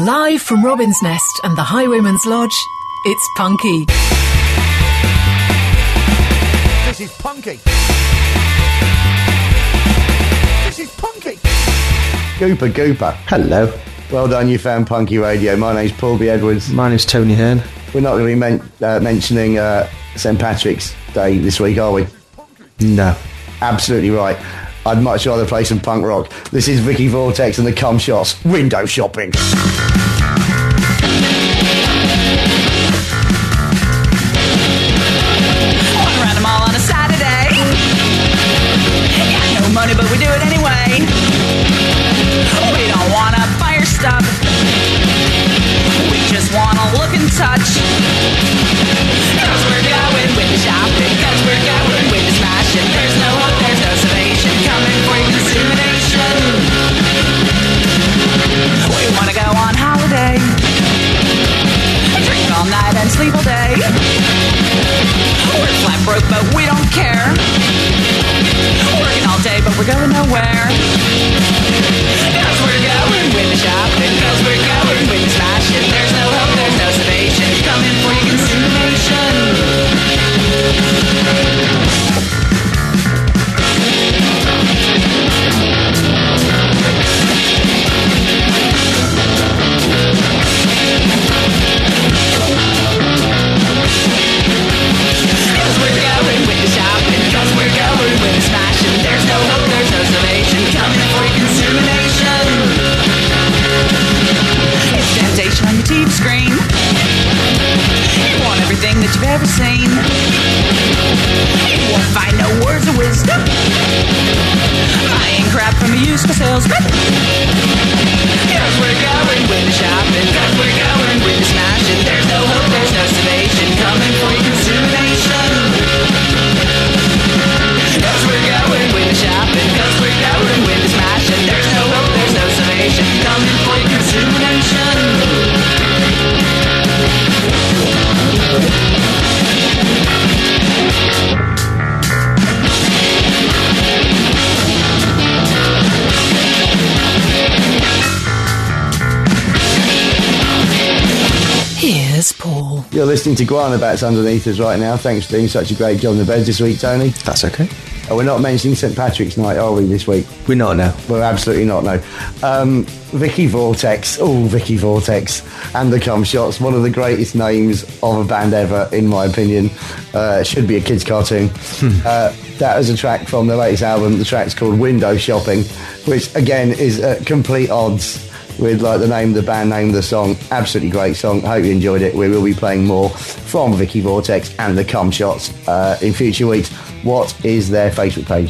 Live from Robin's Nest and the Highwayman's Lodge, it's Punky. This is Punky. This is Punky. Gooper. Hello. Well done, you found Punky Radio. My name's Paul B. Edwards. My name's Tony Hearn. We're not going to be mentioning St. Patrick's Day this week, are we? No. Absolutely right. I'd much rather play some punk rock. This is Vicky Vortex and the Cum Shots. Window shopping. Walk around the mall on a Saturday. Got no money, but we do it anyway. We don't wanna buy your stuff. We just wanna look and touch. Cause we're going with the shopping. Cause we're going with the smashing. There's no hope, there's no salvation. Coming for your consummation. We wanna go on holiday. Drink all night and sleep all day. We're flat broke, but we don't care. Working all day, but we're going nowhere. Cause we're going with the shopping. Cause we're going with the smashing. There's no hope, there's no salvation. Coming for your consummation. Cause we're going with the shopping. Cause we're going with the smashing. There's no hope, there's no salvation. Coming for your consummation. It's temptation on your TV screen. You want everything that you've ever seen. You won't find no words of wisdom. Buying crap from a useful salesman. Cause we're going with the shopping. Cause we're going with the smashing. There's no hope, there's no salvation. Coming for your consummation. Cause we're going with the shopping. Cause we're going with the smashing. There's no hope, there's no salvation. Coming for your consummation. Here's Paul. You're listening to Guana Bats underneath us right now. Thanks for doing such a great job in the bed this week, Tony. That's okay. We're not mentioning St. Patrick's Night, are we, this week? We're not now. We're absolutely not, no. Vicky Vortex. Oh, Vicky Vortex. And the Cum Shots. One of the greatest names of a band ever, in my opinion. Should be a kid's cartoon. That was a track from their latest album. The track's called Window Shopping, which, again, is at complete odds with like the name of the band, name of the song. Absolutely great song. Hope you enjoyed it. We will be playing more from Vicky Vortex and the Cum Shots in future weeks. What is their Facebook page?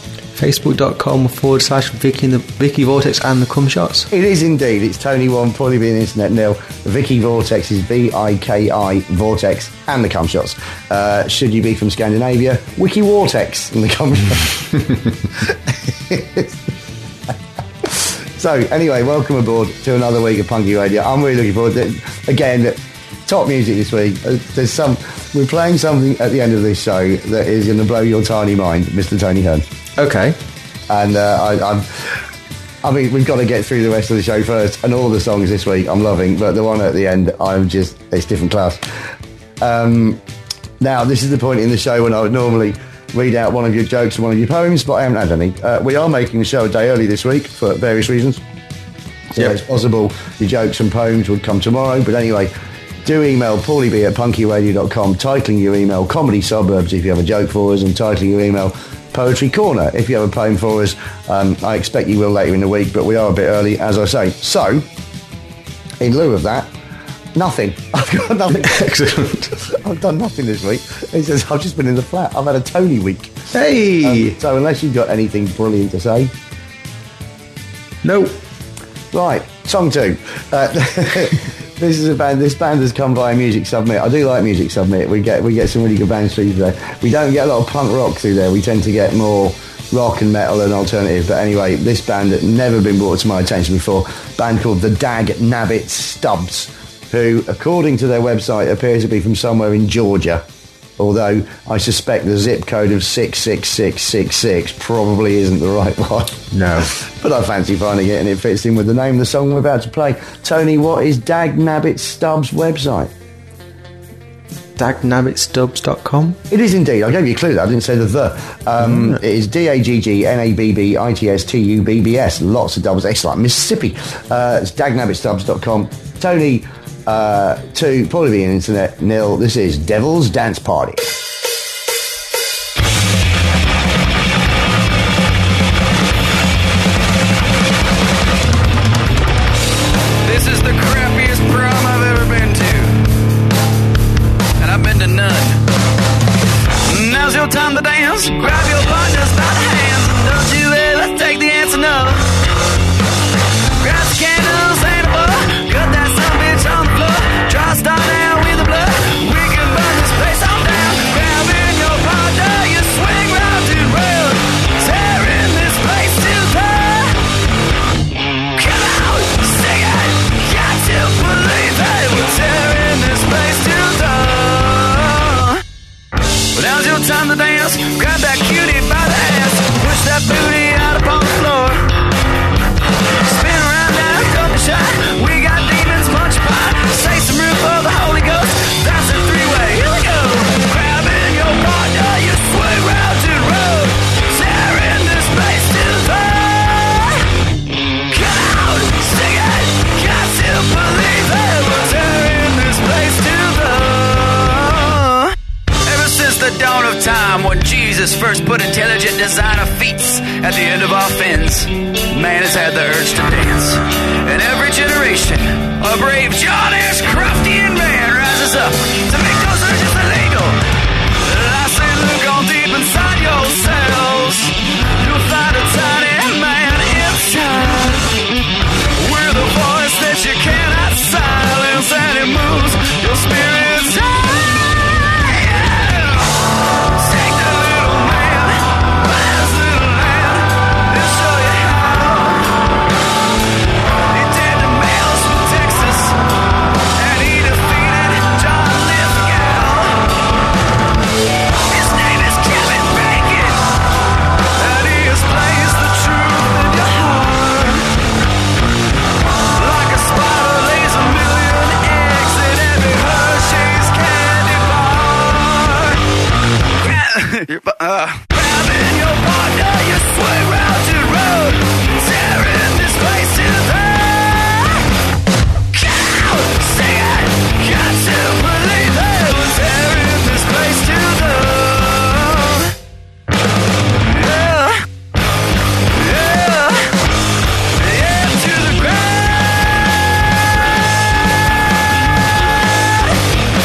Facebook.com/Vicky Vortex and the Cum Shots. It is indeed. It's Tony One, probably being internet nil. Vicky Vortex is VIKI Vortex and the Cum Shots. Should you be from Scandinavia, Wiki Vortex and the Cum Shots. So, anyway, welcome aboard to another week of Punky Radio. I'm really looking forward to it. Again, top music this week. We're playing something at the end of this show that is going to blow your tiny mind, Mr. Tony Hearn. Okay. And I mean, we've got to get through the rest of the show first. And all the songs this week I'm loving, but the one at the end, it's different class. Now, this is the point in the show when I would normally read out one of your jokes and one of your poems, but I haven't had any. We are making the show a day early this week for various reasons. So it's possible your jokes and poems would come tomorrow. But anyway, do email paulieb@punkyradio.com, titling your email Comedy Suburbs if you have a joke for us, and titling your email Poetry Corner if you have a poem for us. I expect you will later in the week, but we are a bit early, as I say. So, in lieu of that, nothing. I've got nothing. Excellent. I've done nothing this week. He says, I've just been in the flat. I've had a Tony week. Hey! So unless you've got anything brilliant to say. No. Right, song 2. This is a band. This band has come via Music Submit. I do like Music Submit. We get some really good bands through there. We don't get a lot of punk rock through there. We tend to get more rock and metal and alternative. But anyway, this band had never been brought to my attention before. A band called the Dag Nabbit Stubbs, who, according to their website, appears to be from somewhere in Georgia. although I suspect the zip code of 66666 probably isn't the right one. No. But I fancy finding it, and it fits in with the name of the song we're about to play. Tony, what is Dagnabbit Stubbs' website? Dagnabbitstubbs.com. It is indeed. I gave you a clue there. I didn't say the. It is DAGGNABBITSTUBBS. Lots of doubles. It's like Mississippi. It's dagnabbitstubbs.com. Tony, 2. Probably be an internet 0. This is Devil's Dance Party. This is the crappiest prom I've ever been to. And I've been to none. Now's your time to dance. Grab your partners by the hands. And don't you ever take the answer no. Grab the candles and a bowl. Cut that son bitch on the floor. Try to start out with the blood. We can burn this place all down. Grabbing your partner, you swing round and round. Tearing this place to the. Come out, sing it. Got to believe that we're tearing this place to the. Well, now's your time to dance. Grab that cutie by the ass. Push that booty out upon the floor. Spin around now, don't be shy. We got demons, punch pie. Say some room for the Holy Ghost. That's a 3-way. Here we go. Grabbing your partner, you swing round to the road. Tearing this place to the. Come out, sing it. Got to believe that we're tearing this place to the. Ever since the dawn of time, when Jesus first put intelligent design of feats at the end of our fins, man has had the urge to dance. In every generation, a brave John S. Croftian man rises up to make those urges illegal. I say, look all deep inside yourselves. You'll find a tiny man inside. We're the voice that you cannot silence, and it moves your spirits high. Take the little man by his little hand and show you how. He did the mails from Texas, and he defeated John Lithgow. His name is Kevin Bacon, and he has placed the truth in your heart. Like a spider lays a million eggs in every Hershey's candy bar. Grabbing your partner, you swing round to the road. Tearing this place to the. Come out, sing it. Got to believe that we're tearing this place to the. Yeah, yeah, yeah, to the ground.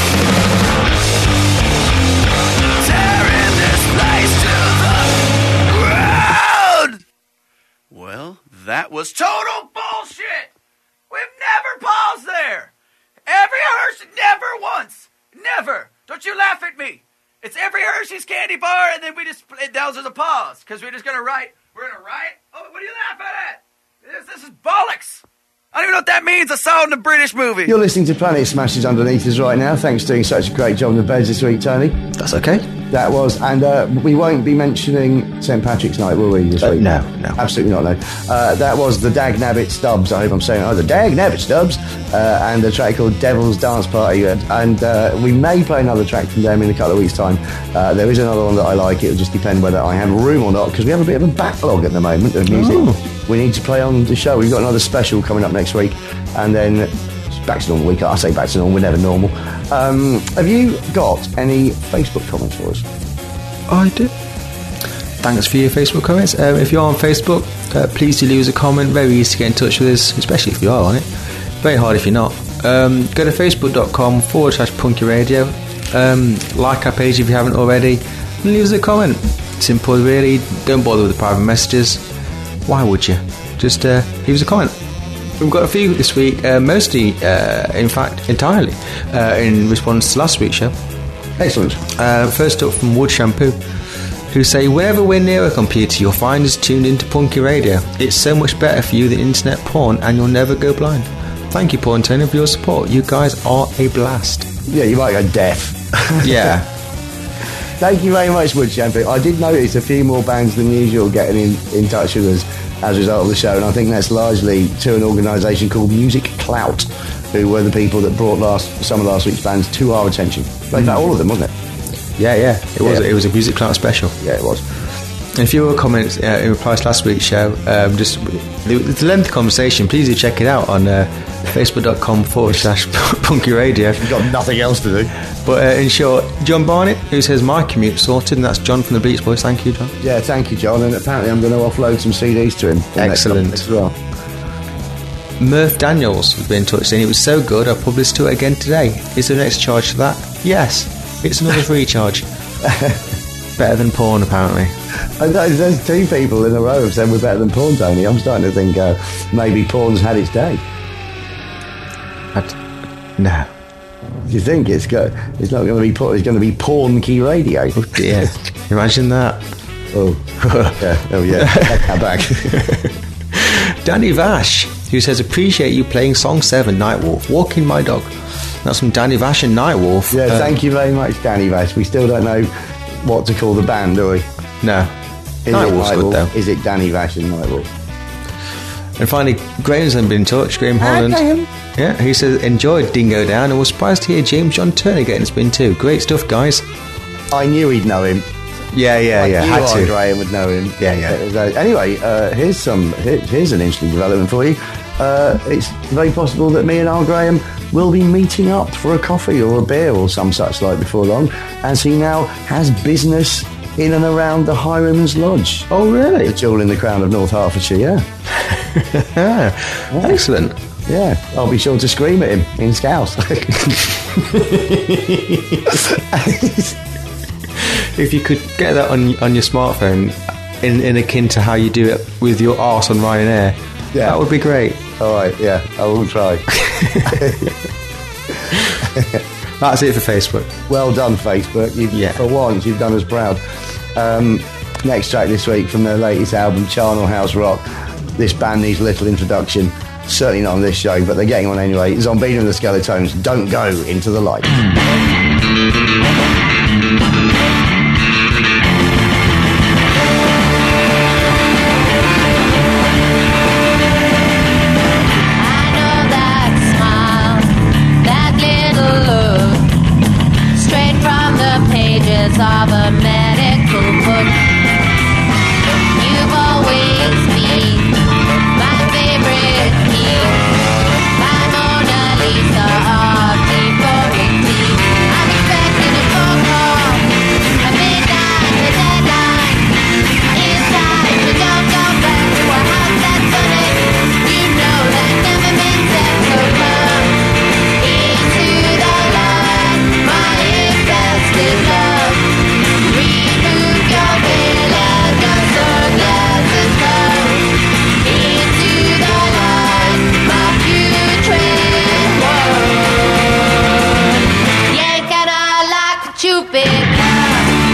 Tearing this place to the ground. Well, that was total bullshit. We've never paused there. Every Hershey, never once. Never. Don't you laugh at me. It's every Hershey's candy bar, and then we just, that was a pause, because we're just going to write, we're going to write. Oh, what are you laughing at? This is bollocks. I don't even know what that means. I saw it in a British movie. You're listening to Planet Smashes Underneath us right now. Thanks for doing such a great job on the beds this week, Tony. That's okay. That was, and we won't be mentioning St. Patrick's Night, will we, this week? No. Absolutely not, no. That was the Dagnabbit Stubbs, I hope I'm saying it. The Dagnabbit Stubbs, and a track called Devil's Dance Party, and we may play another track from them in a couple of weeks' time. There is another one that I like. It'll just depend whether I have room or not, because we have a bit of a backlog at the moment of music we need to play on the show. We've got another special coming up next week, and then back to normal week. I say back to normal, we're never normal. Have you got any Facebook comments for us? I do. Thanks for your Facebook comments. If you're on Facebook, please do leave us a comment. Very easy to get in touch with us, especially if you are on it. Very hard if you're not. Go to facebook.com/Punky Radio. Like our page if you haven't already, and leave us a comment. Simple, really. Don't bother with the private messages. Why would you? Just leave us a comment. We've got a few this week, mostly, in fact, entirely in response to last week's show. Excellent. First up from Wood Shampoo, who say, whenever we're near a computer, you'll find us tuned into Punky Radio. It's so much better for you than internet porn, and you'll never go blind. Thank you, Paul and Tony, for your support. You guys are a blast. Yeah, you might go deaf. Yeah. Thank you very much, Wood Champion. I did notice a few more bands than usual getting in touch with us as a result of the show, and I think that's largely to an organisation called Music Clout, who were the people that brought some of last week's bands to our attention. In fact, all of them, wasn't it? Yeah. It was a Music Clout special. Yeah, it was. And if you were comments in reply to last week's show, just it's a lengthy conversation. Please do check it out on facebook.com/Punky Radio. You've got nothing else to do. But in short, John Barnett, who says my commute sorted, and that's John from the Beach Boys. Thank you, John. Yeah, thank you, John. And apparently I'm going to offload some CDs to him. Excellent. As well. Murph Daniels has been in touch saying it was so good I published to it again today. Is there an extra charge for that? Yes, it's another free charge. Better than porn, apparently. I know, there's two people in a row have said we're better than porn, Tony. I'm starting to think maybe porn's had its day. No. Do you think it's not going to be porn? It's going to be Porn Key Radio. Oh dear! Imagine that. Oh yeah. Take that back. Danny Vash, who says appreciate you playing song 7, Nightwolf, Walking My Dog. That's from Danny Vash and Nightwolf. Yeah, thank you very much, Danny Vash. We still don't know what to call the band, do we? No. Nightwolf's good though. Is it Danny Vash and Nightwolf? And finally, Graham's been in touch. Graham Holland. Yeah, he says enjoyed Dingo Down and was surprised to hear James John Turner getting a spin too. Great stuff, guys. I knew he'd know him. Yeah. Had to. Graham would know him. Yeah. Anyway, here's an interesting development for you. It's very possible that me and our Graham will be meeting up for a coffee or a beer or some such like before long, as he now has business in and around the Highwayman's Lodge. Oh, really? The jewel in the crown of North Hertfordshire, yeah. Excellent. Yeah, I'll be sure to scream at him in Scouse. If you could get that on your smartphone in akin to how you do it with your arse on Ryanair, that would be great. All right, yeah, I will try. That's it for Facebook. Well done, Facebook. For once, you've done us proud. Next track this week from their latest album, Charnel House Rock. This band needs a little introduction. Certainly not on this show, but they're getting on anyway. Zombina and the Skeletones, Don't Go Into the Light. Of a medical book. You've always been my favorite key, my Mona Lisa of deformity. I'm expecting a phone call, a midnight, a deadline. It's time to don't go back to a house that's sunny. You know that never meant sense. So come into the light, my infested love. Remove your veil and your sunglasses now. Into the light, my putrid world. Yeah, kinda like a Cupid now.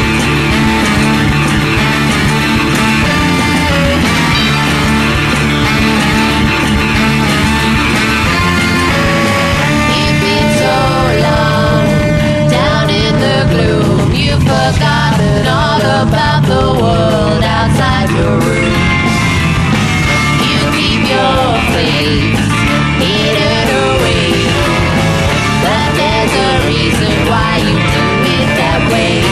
You've been so long down in the gloom, you've forgotten all about the world outside your room. You keep your face hidden away, but there's a reason why you do it that way.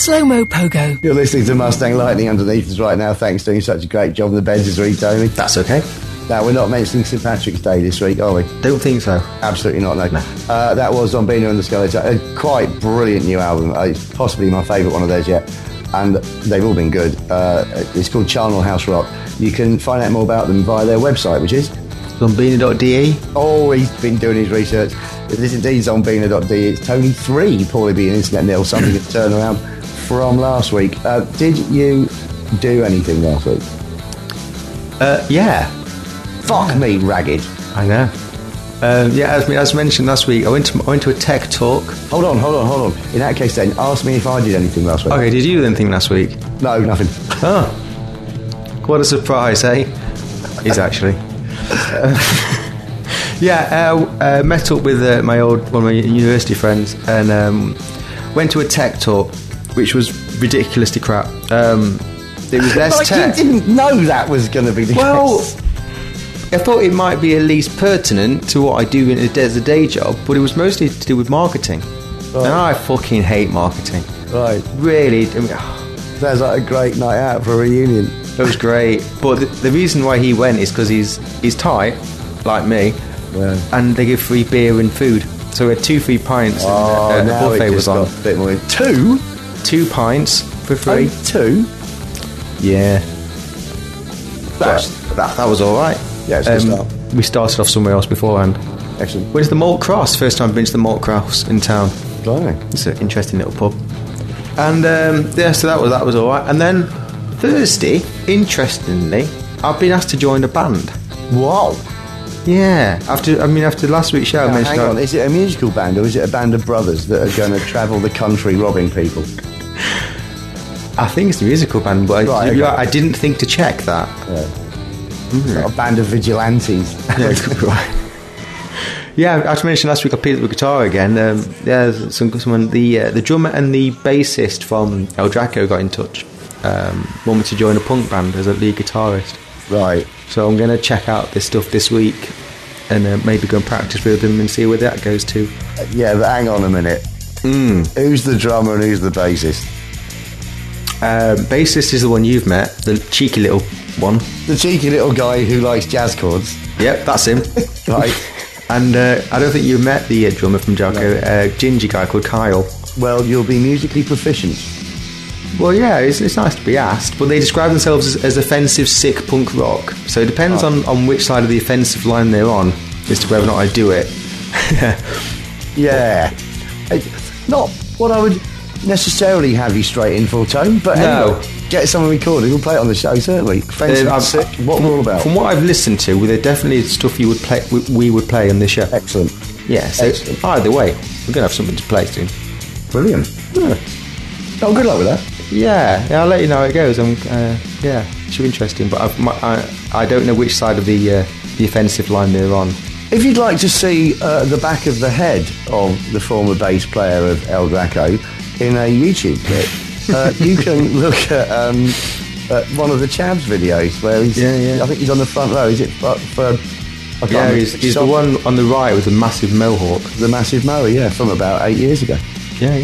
Slow-mo pogo. You're listening to Mustang Lightning underneath us right now. Thanks for doing such a great job on the beds this week, Tony. That's okay. Now, we're not mentioning St Patrick's Day this week, are we? Don't think so. Absolutely not, no. That was Zombino and the Skeletons. A quite brilliant new album. It's possibly my favourite one of theirs yet. And they've all been good. It's called Charnel House Rock. You can find out more about them via their website, which is Zombino.de. Oh, he's been doing his research. It is indeed Zombino.de. It's Tony 3, Paulie B and Internet Nil, something to turn around from last week. Did you do anything last week? Yeah. Fuck me, ragged. I know. As mentioned last week, I went to a tech talk. Hold on. In that case then, ask me if I did anything last week. Okay, did you do anything last week? No, nothing. Oh. What a surprise, eh? Is actually. Met up with one of my university friends and went to a tech talk, which was ridiculously crap. It was less tech. You didn't know that was going to be the case. I thought it might be at least pertinent to what I do as a day job, but it was mostly to do with marketing. Right. And I fucking hate marketing. Right. Really. Sounds like a great night out for a reunion. It was great. But the reason why he went is because he's tight, like me, and they give free beer and food. So we had 2 free pints and the buffet was on. A bit more. 2 pints for free. 2? Yeah. That was all right. Yeah, it's a good start. We started off somewhere else beforehand. Excellent. Went to the Malt Cross. First time I've been to the Malt Cross in town. Blimey. It's an interesting little pub. And so that was all right. And then Thursday, interestingly, I've been asked to join a band. Wow. Yeah. After last week's show, I mentioned. Hang on, is it a musical band or is it a band of brothers that are going to travel the country robbing people? I think it's a musical band, but I didn't think to check that. Yeah. A band of vigilantes. Yeah, I had to mention last week I picked up the guitar again. The drummer and the bassist from El Draco got in touch. Want me to join a punk band as a lead guitarist. Right. So I'm going to check out this stuff this week and maybe go and practice with them and see where that goes to. Yeah, but hang on a minute. Who's the drummer and who's the bassist? Bassist is the one you've met, the cheeky little one. The cheeky little guy who likes jazz chords. Yep, that's him. Right. And I don't think you met the drummer from Jarko, a ginger guy called Kyle. Well, you'll be musically proficient. Well, yeah, it's nice to be asked, but they describe themselves as offensive, sick punk rock. So it depends on which side of the offensive line they're on as to whether or not I do it. Yeah. Not what I would necessarily have you straight in for, Tone, but anyway, get someone recorded, we'll play it on the show, certainly. Sick, what we're all about. From what I've listened to, they're definitely stuff we would play on this show. Excellent. Yeah, so excellent. Either way, we're going to have something to play soon. Brilliant. Yeah. Oh, good luck with that. Yeah, I'll let you know how it goes. It should be interesting, but I don't know which side of the offensive line they're on. If you'd like to see the back of the head of the former bass player of El Draco in a YouTube clip, you can look at one of the Chavs videos where he's. I think he's on the front row. Is it for he's the one on the right with the massive mohawk. The massive mower, yeah, from about 8 years ago. Yeah.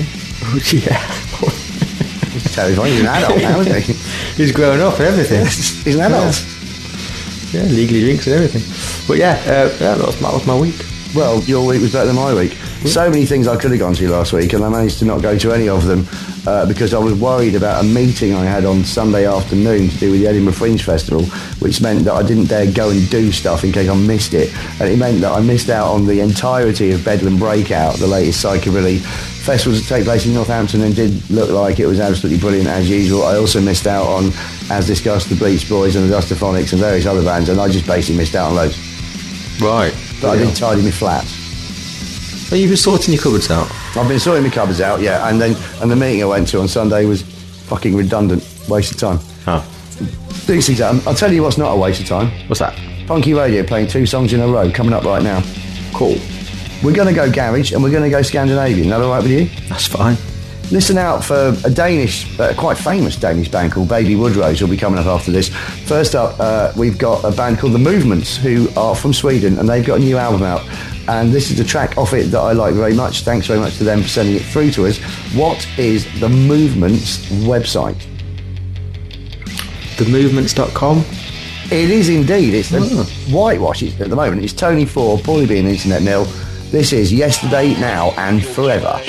It's terrifying. He's an adult now, isn't he? He's grown up and everything. He's an adult. Yeah, legally drinks and everything. But that was my week. Well, your week was better than my week. So many things I could have gone to last week, and I managed to not go to any of them because I was worried about a meeting I had on Sunday afternoon to do with the Edinburgh Fringe Festival, which meant that I didn't dare go and do stuff in case I missed it. And it meant that I missed out on the entirety of Bedlam Breakout, the latest psychobilly festival to take place in Northampton, and did look like it was absolutely brilliant as usual. I also missed out on, as discussed, the Bleach Boys and the Dustophonics and various other bands, and I just basically missed out on loads. Right. But I didn't tidy my flat. So you've been sorting your cupboards out? I've been sorting my cupboards out, yeah, and the meeting I went to on Sunday was fucking redundant. Waste of time. Oh. I'll tell you what's not a waste of time. What's that? Punky Radio playing 2 songs in a row, coming up right now. Cool. We're going to go garage and we're going to go Scandinavian. Is that all right with you? That's fine. Listen out for a Danish, quite famous Danish band called Baby Woodrose, who'll be coming up after this. First up, we've got a band called The Movements, who are from Sweden, and they've got a new album out. and this is a track off it that I like very much. Thanks very much to them for sending it through to us. What is The Movement's website? TheMovements.com. It is indeed. It's the whitewash at the moment. It's Tony 4, Paulie B and Internet Nil. This is Yesterday, Now and Forever.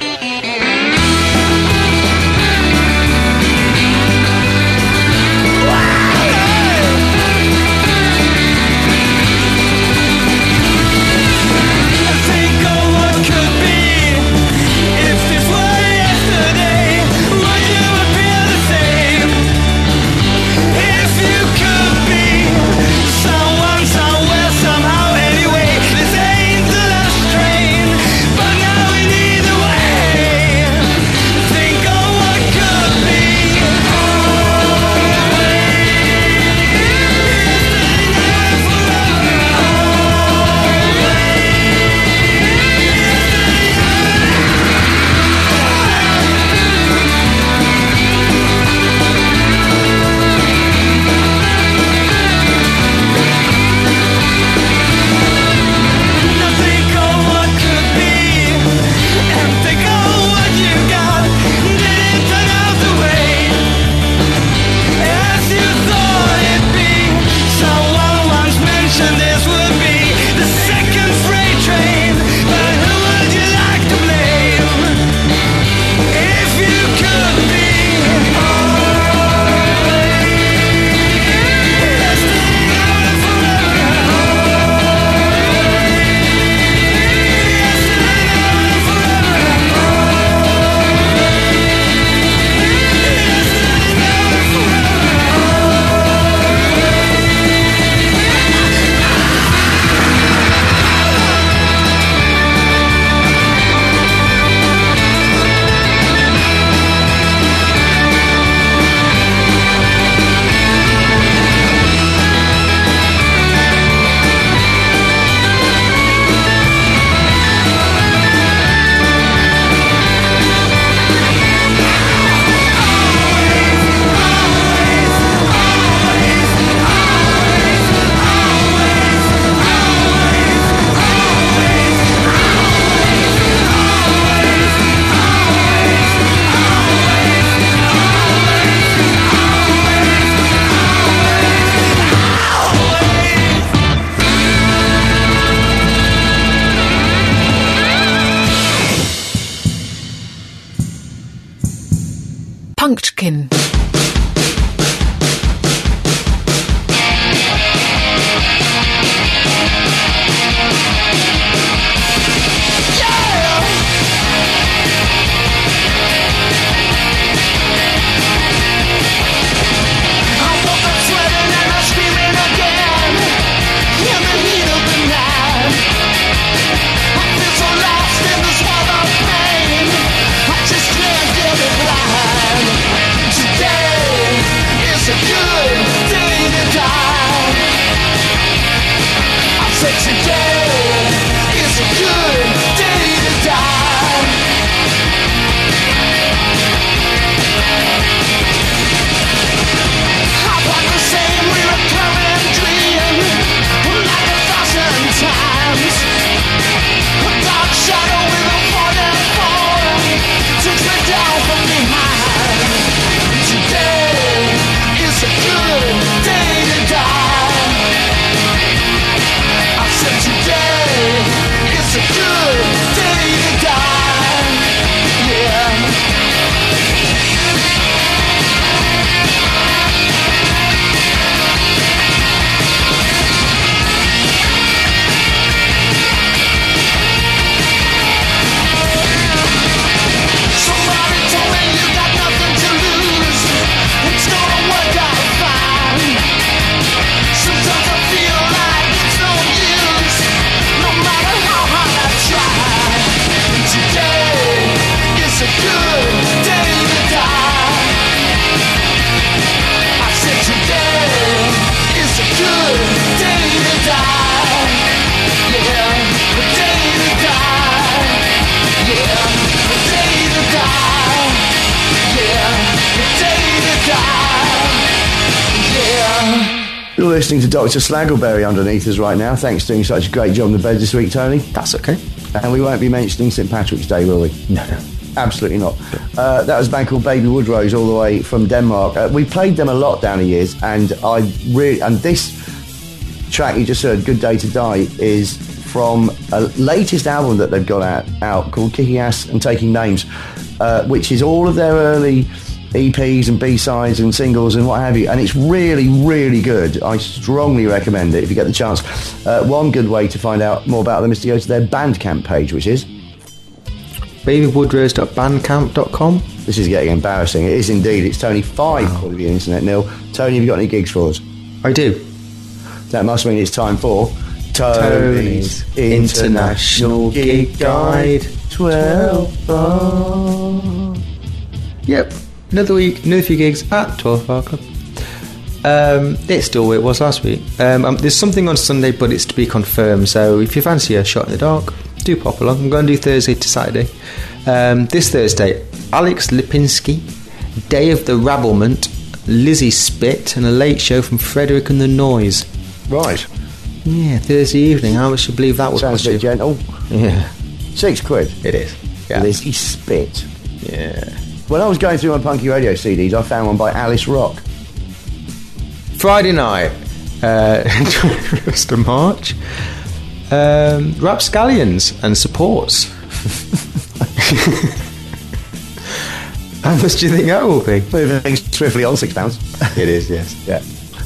Pumpkin. Today You're listening to Dr. Slaggleberry underneath us right now. Thanks for doing such a great job on the bed this week, Tony. That's okay. And we won't be mentioning St. Patrick's Day, will we? No. Absolutely not. That was a band called Baby Woodrose, all the way from Denmark. We played them a lot down the years, and this track you just heard, Good Day to Die, is from a latest album that they've got out called Kicking Ass and Taking Names, which is all of their early EPs and B-sides and singles and what have you, and it's really, really good. I strongly recommend it if you get the chance. One good way to find out more about them is to go to their Bandcamp page, which is babywoodrose.bandcamp.com. This is getting embarrassing. It is indeed. It's Tony 5 calling the internet nil. Tony, have you got any gigs for us? I do. That must mean it's time for Tony's International Gig Guide 12 Bar. Yep, another week, another few gigs at 12 Bar Club. It's still where it was last week. There's something on Sunday, but it's to be confirmed, so if you fancy a shot in the dark, do pop along. I'm going to do Thursday to Saturday. This Thursday, Alex Lipinski, Day of the Rabblement, Lizzie Spit, and a late show from Frederick and the Noise. Right. Yeah, Thursday evening. How much you believe that would Sounds cost a you? bit gentle. Yeah. £6. It is. Yeah. Lizzie Spit. Yeah. When I was going through my Punky Radio CDs, I found one by Alice Rock. Friday night, 21st of March, Rapscallions and Supports. How much do you think that will be? Moving swiftly on £6. It is, yes. Yeah.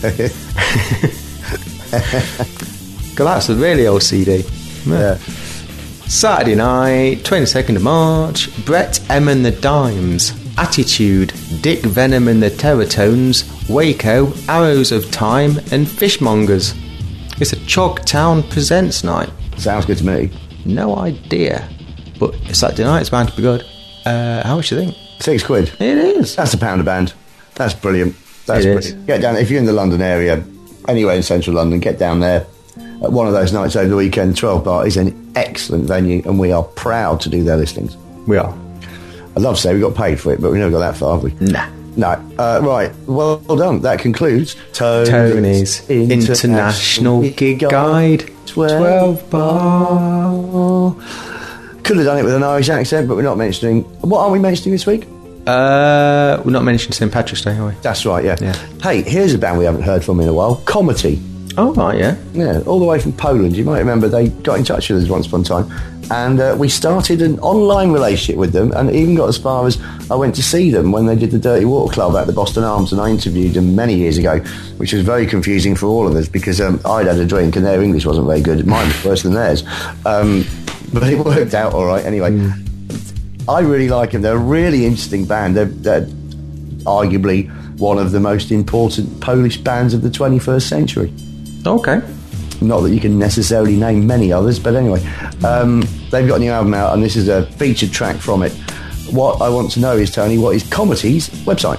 God, that's a really old CD. Yeah. Saturday night, 22nd of March, Brett M and the Dimes, Attitude, Dick Venom and the Terratones, Waco, Arrows of Time, and Fishmongers. It's a Chogtown Presents night. Sounds good to me. No idea, but it's Saturday night. It's bound to be good. How much do you think? £6. It is. That's £1 a band. That's brilliant. That's It is. brilliant. Get down if you're in the London area, anywhere in central London. Get down there. At one of those nights over the weekend. 12 Bar is an excellent venue, and we are proud to do their listings. We are. I'd love to say we got paid for it, but we never got that far, have we? Nah. No. Right. Well done. That concludes Tony's International Gig Guide 12 Bar. Could have done it with an Irish accent, but we're not mentioning. What are we mentioning this week? We're not mentioning St. Patrick's Day, are we? That's right, yeah. Yeah. Hey, here's a band we haven't heard from in a while. Comity. Oh, right, yeah. Yeah, all the way from Poland. You might remember they got in touch with us once upon a time. And we started an online relationship with them, and even got as far as I went to see them when they did the Dirty Water Club at the Boston Arms, and I interviewed them many years ago, which was very confusing for all of us because I'd had a drink and their English wasn't very good. Mine was worse than theirs. But it worked out all right anyway. I really like them. They're a really interesting band. They're arguably one of the most important Polish bands of the 21st century. Okay. Not that you can necessarily name many others, but anyway. They've got a new album out, and this is a featured track from it. What I want to know is, Tony, what is Comity's website?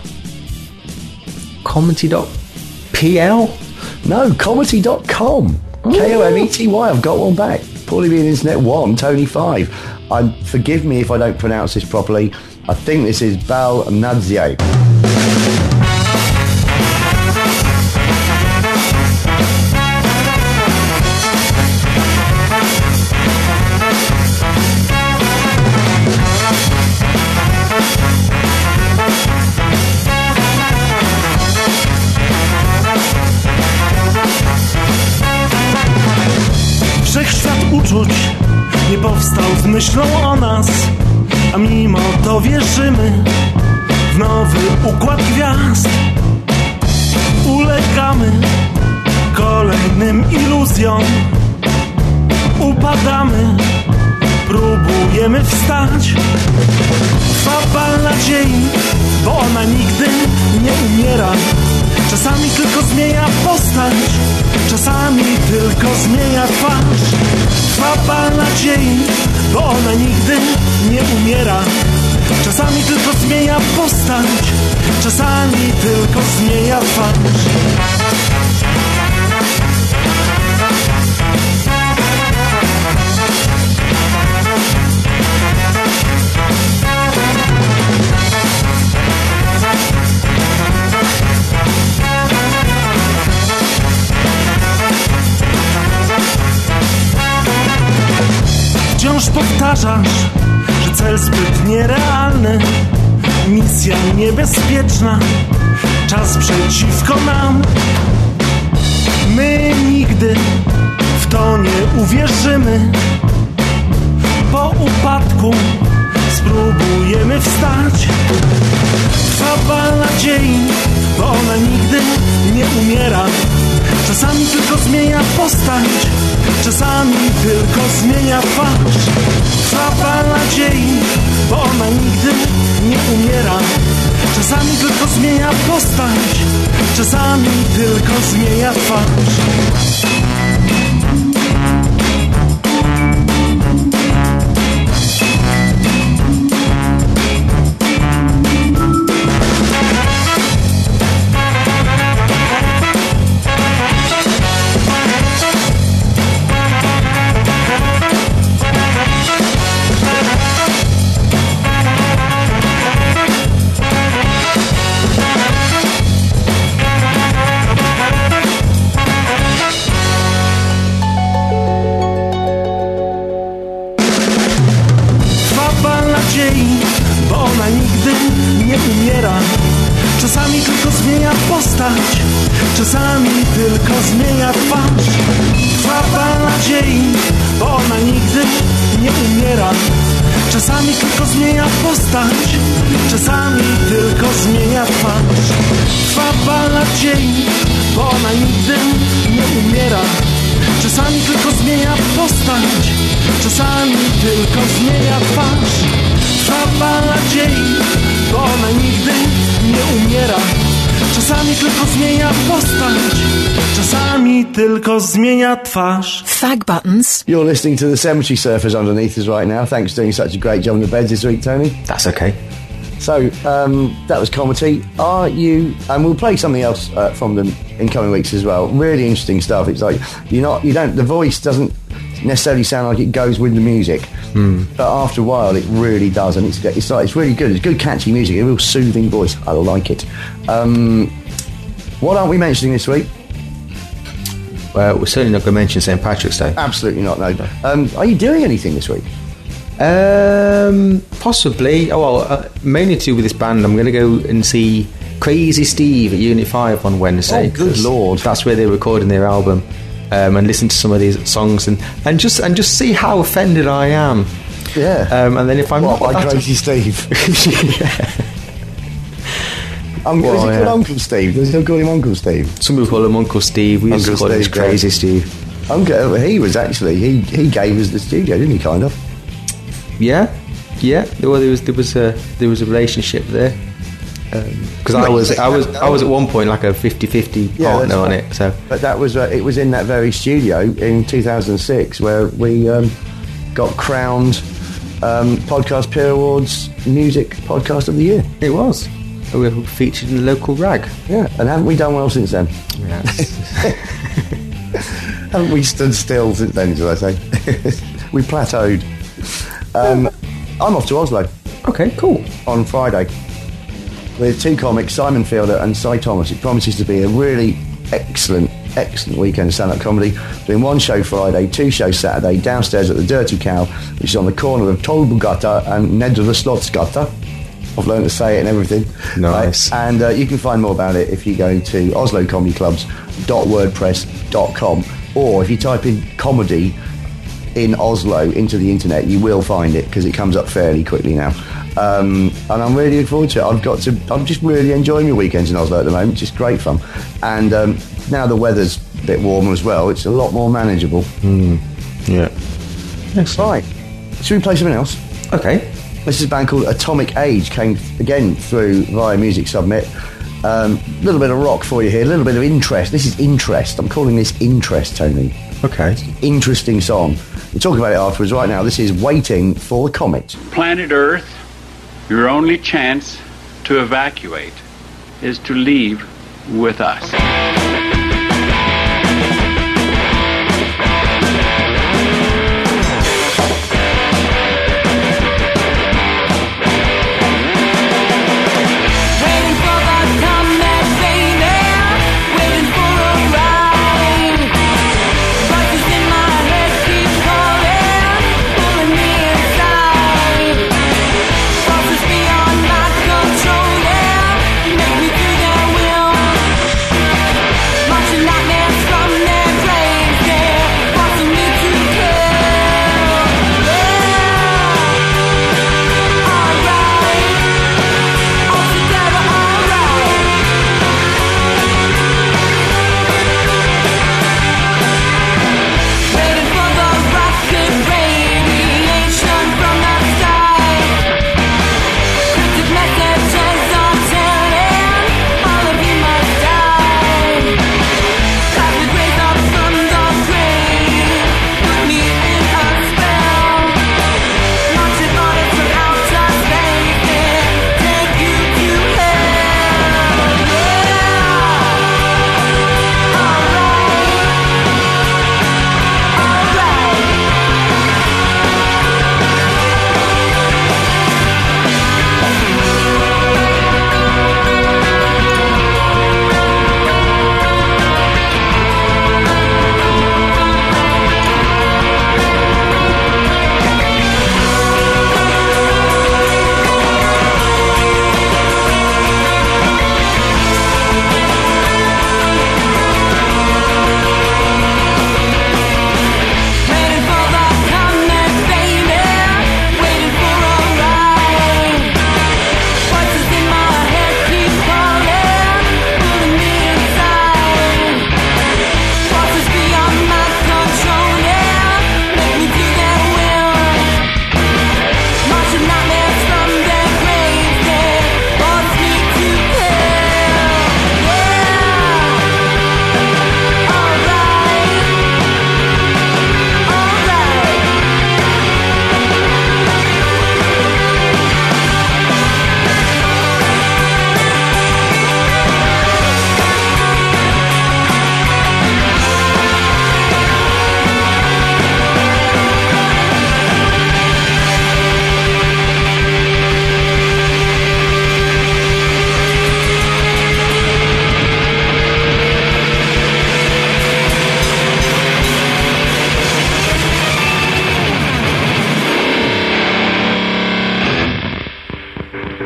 Comity.pl? No, Comity.com. Komety. I've got one back. Poorly being Internet 1, Tony 5. Forgive me if I don't pronounce this properly. I think this is Bal Nadzie. Wszechświat uczuć nie powstał z myślą o nas, a mimo to wierzymy w nowy układ gwiazd. Ulegamy kolejnym iluzjom, upadamy, próbujemy wstać. Trwa bal nadziei, bo ona nigdy nie umiera. Czasami tylko zmienia postać, czasami tylko zmienia twarz. Trwa bal nadziei, bo ona nigdy nie umiera. Czasami tylko zmienia postać, czasami tylko zmienia twarz. powtarzasz, że cel zbyt nierealny, misja niebezpieczna, czas przeciwko nam. My nigdy w to nie uwierzymy. Po upadku spróbujemy wstać. Trwa bal nadziei, bo ona nigdy nie umiera. Czasami tylko zmienia postać, czasami tylko zmienia twarz. Trwa bal nadziei, bo ona nigdy nie umiera. Czasami tylko zmienia postać, czasami tylko zmienia twarz. Bo ona nigdy nie umiera. Czasami tylko zmienia postać, czasami tylko zmienia twarz. Trwa bal nadziei, bo ona nigdy nie umiera. Czasami tylko zmienia postać, czasami tylko zmienia twarz. Trwa bal nadziei, bo ona nigdy nie umiera. Czasami tylko zmienia postać, czasami tylko zmienia twarz. Trwa bal nadziei, bo ona nigdy nie umiera. Czasami tylko zmienia postać, czasami tylko zmienia twarz. Fag buttons. You're listening to the Cemetery Surfers underneath us right now. Thanks for doing such a great job on the beds this week, Tony. That's okay. So, that was Comedy. Are you... And we'll play something else from them in coming weeks as well. Really interesting stuff. It's like, the voice doesn't necessarily sound like it goes with the music. But after a while, it really does. And it's really good. It's good, catchy music. A real soothing voice. I like it. What aren't we mentioning this week? Well, we're certainly not going to mention St. Patrick's Day. Absolutely not, no. Are you doing anything this week? Possibly. Mainly to do with this band. I'm going to go and see Crazy Steve at Unit 5 on Wednesday. Oh, good lord! That's where they're recording their album, and listen to some of these songs and just see how offended I am. Yeah. And then if I'm not by Crazy Steve. Is he called Uncle Steve? Does he call him Uncle Steve? Some people call him Uncle Steve. We used to call him Crazy Steve. He was actually he gave us the studio, didn't he? Kind of. Yeah. Well, there was a relationship there because I was at one point like a 50-50 partner on it. So, but that was it was in that very studio in 2006 where we got crowned Podcast Peer Awards Music Podcast of the Year. It was. We were featured in the local rag. Yeah, and haven't we done well since then? Yeah. Haven't we stood still since then, should I say? We plateaued. I'm off to Oslo. Okay, cool. On Friday with two comics, Simon Fielder and Cy Thomas. It promises to be a really excellent weekend of stand-up comedy. Doing one show Friday, two shows Saturday, downstairs at the Dirty Cow, which is on the corner of Tolbugata and Nedre Slottsgata. I've learned to say it and everything. Nice. Right? And you can find more about it if you go to oslocomedyclubs.wordpress.com, or if you type in comedy in Oslo into the internet, you will find it because it comes up fairly quickly now. And I'm really looking forward to it. I'm just really enjoying my weekends in Oslo at the moment. It's just great fun. And now the weather's a bit warmer as well, it's a lot more manageable. Yeah. Excellent. Right. Should we play something else? Okay. This is a band called Atomic Age, came again through via Music Submit. A little bit of rock for you here, a little bit of interest. This is interest. I'm calling this interest, Tony. Okay. Interesting song. We'll talk about it afterwards. Right now, this is Waiting for the Comet. Planet Earth, your only chance to evacuate is to leave with us. Voices in my head keep calling, pulling me inside.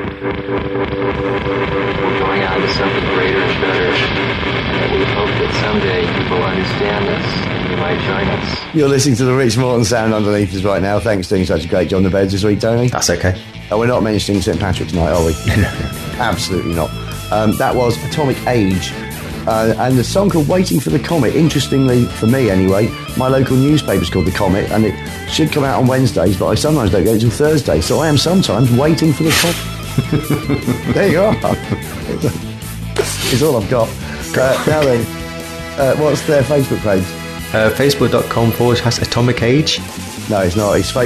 We're going on to something greater and better, and we hope that someday you will understand us and you might join us. You're listening to the Rich Morton sound underneath us right now. Thanks for doing such a great job on the beds this week, Tony. That's okay. Oh, we're not mentioning St. Patrick's Night, are we? Absolutely not. That was Atomic Age. And the song called Waiting for the Comet. Interestingly, for me anyway, my local newspaper's called The Comet, and it should come out on Wednesdays, but I sometimes don't get it until Thursday, so I am sometimes waiting for the comet. There you are. It's all I've got. Now then, what's their Facebook page? Facebook.com/Atomic Age. No, it's not. It's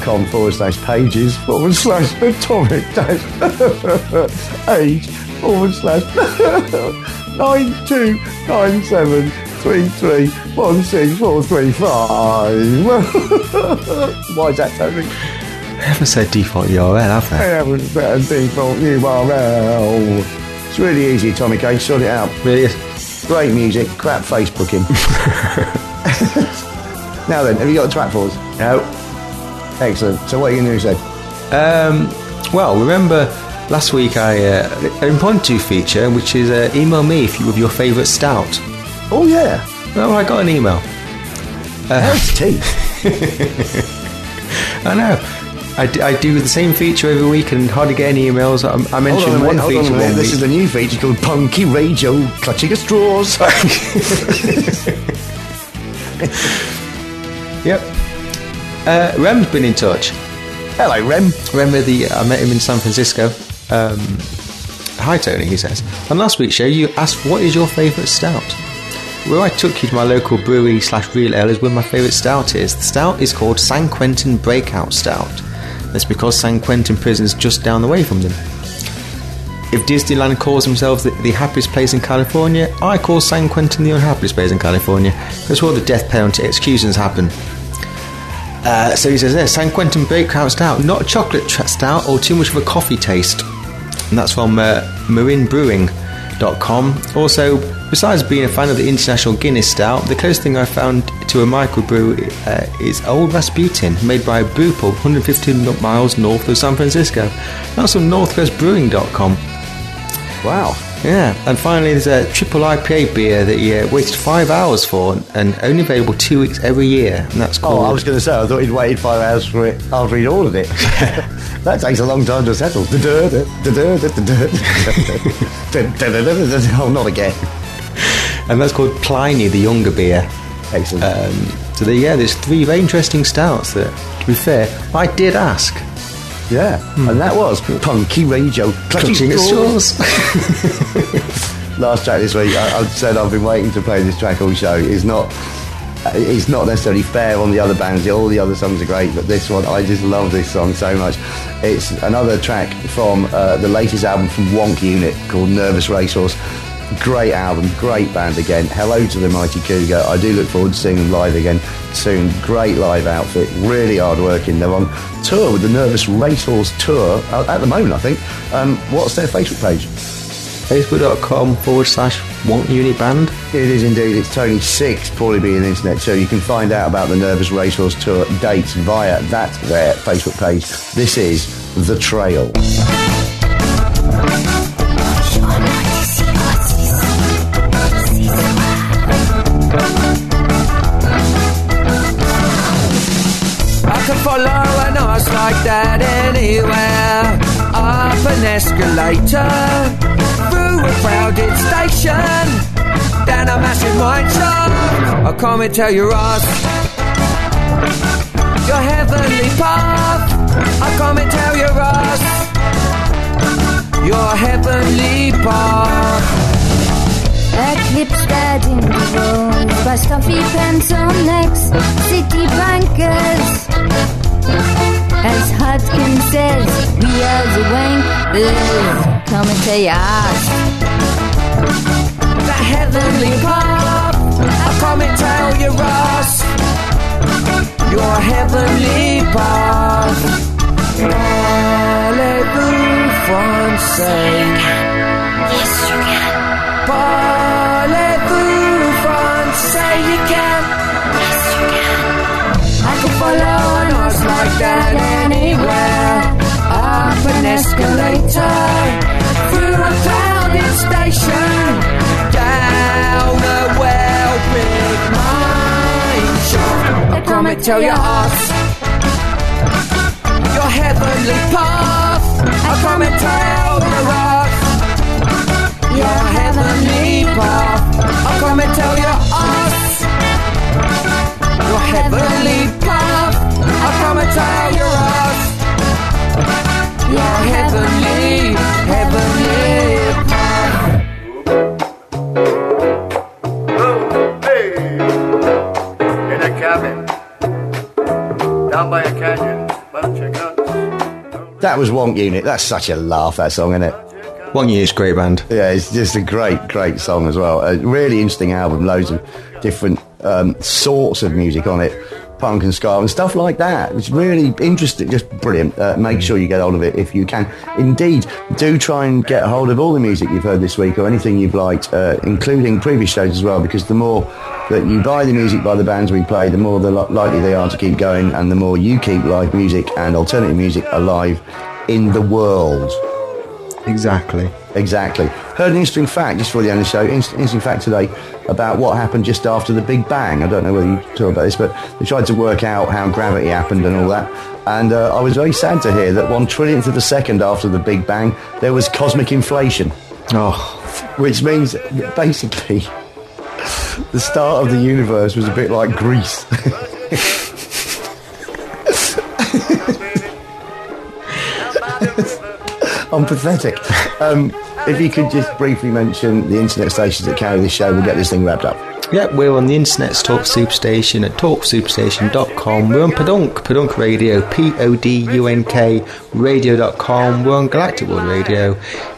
facebook.com/page/age//93164335. Why is that, Tony? I haven't said default URL, have I they? haven't set a default URL. It's really easy, Atomic Age. Sort it out. Really is. Great music. Crap Facebooking. Now then, have you got a track for us? No. Excellent. So what are you going to do, Well, remember last week I an impromptu feature, which is email me if you with your favourite stout. Oh yeah. Well, I got an email. How's tea? I know. I do the same feature every week and hardly get any emails. I mentioned one hold feature on a minute. one This week. is a new feature called Punky Radio Clutching at Straws. Yep. Rem's been in touch. Hello, Rem. I met him in San Francisco. Hi, Tony, he says. On last week's show, you asked, what is your favourite stout? Where I took you to my local brewery/real ale is where my favourite stout is. The stout is called San Quentin Breakout Stout. That's because San Quentin prison is just down the way from them. If Disneyland calls themselves the happiest place in California, I call San Quentin the unhappiest place in California. That's where all the death penalty executions happen. So he says there, San Quentin Breakout Stout, not a chocolate stout or too much of a coffee taste. And that's from marinbrewing.com. Also, besides being a fan of the International Guinness Stout, the closest thing I found to a microbrew is Old Rasputin, made by a brew pub 150 miles north of San Francisco. That's from northcoastbrewing.com. Wow. Yeah, and finally there's a triple IPA beer that you waited 5 hours for and only available 2 weeks every year, and that's called... Oh, I was going to say, I thought he'd waited 5 hours for it after he'd ordered it. That takes a long time to settle. Oh, not again. And that's called Pliny the Younger beer. Excellent. So there's 3 very interesting stouts that, to be fair, I did ask. Yeah, and that was Punky Radio Clutching at Straws. Last track this week, I said I've been waiting to play this track all show. It's not necessarily fair on the other bands. All the other songs are great, but this one, I just love this song so much. It's another track from the latest album from Wonk Unit called Nervous Racehorse. Great album, great band again. Hello to the Mighty Cougar. I do look forward to seeing them live again soon. Great live outfit, really hard working. They're on tour with the Nervous Racehorse Tour at the moment, I think. What's their Facebook page? Facebook.com/Wonk Unit Band. It is indeed. It's Tony Six, Paulie B on the internet. So you can find out about the Nervous Racehorse Tour dates via their Facebook page. This is The Trail. I can follow an horse like that anywhere. Up an escalator, through a crowded station, down a massive wine shop. I'll come and tell your ass your heavenly path. I'll come and tell your ass your heavenly path. Eclipse red in the road, by stuffy pencil necks, city bankers. As Hudkin says, we are the wankers. Come and say ass. The heavenly path. I'll come and tell your ass your heavenly path. Parlez-vous français? Yes, you can. Parlez-vous français? You can. Yes, you can. I can follow an horse like that anywhere. Up an escalator, escalator through a crowded station down a well-built mine shaft. I come and tell your ass your heavenly path. I come and tell your ass your heavenly path. I come and tell your ass your heavenly path. I come and tell your ass your heavenly path. Oh, hey, in a cabin, down by a canyon, bunch of guns. That was Wonk Unit. That's such a laugh, that song, isn't it? Wonk Unit's a great band. Yeah, it's just a great song as well. A really interesting album, loads of different sorts of music on it. Punk and ska and stuff like that. It's really interesting, just brilliant. Make sure you get hold of it if you can. Indeed, do try and get hold of all the music you've heard this week or anything you've liked, including previous shows as well, because the more that you buy the music by the bands we play, the more likely they are to keep going, and the more you keep live music and alternative music alive in the world. Exactly. Heard an interesting fact just before the end of the show. Interesting fact today about what happened just after the Big Bang. I don't know whether you talk about this, but they tried to work out how gravity happened and all that. And I was very sad to hear that 1/trillionth of a second after the Big Bang, there was cosmic inflation. Which means that basically the start of the universe was a bit like Greece. I'm pathetic. If you could just briefly mention the internet stations that carry this show, we'll get this thing wrapped up. Yep, we're on the internet's Talk Superstation at talksuperstation.com. We're on Podunk Radio, PODUNK radio.com. We're on Galactic World Radio,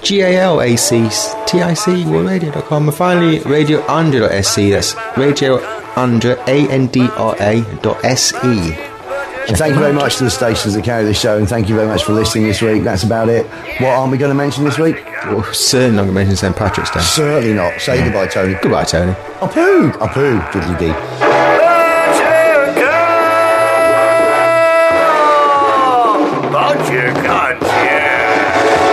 GALACTIC worldradio.com. And finally, Radio Andra.sc, that's Radio Andra, ANDRA.SE. And thank you very much to the stations that carry this show, and thank you very much for listening this week. That's about it. What aren't we going to mention this week? Well, certainly not going to mention St. Patrick's Day. Certainly not. Say goodbye, Tony. Goodbye, Tony. Apoo! Apoo, diddly-dee. Bunch of guns, yeah.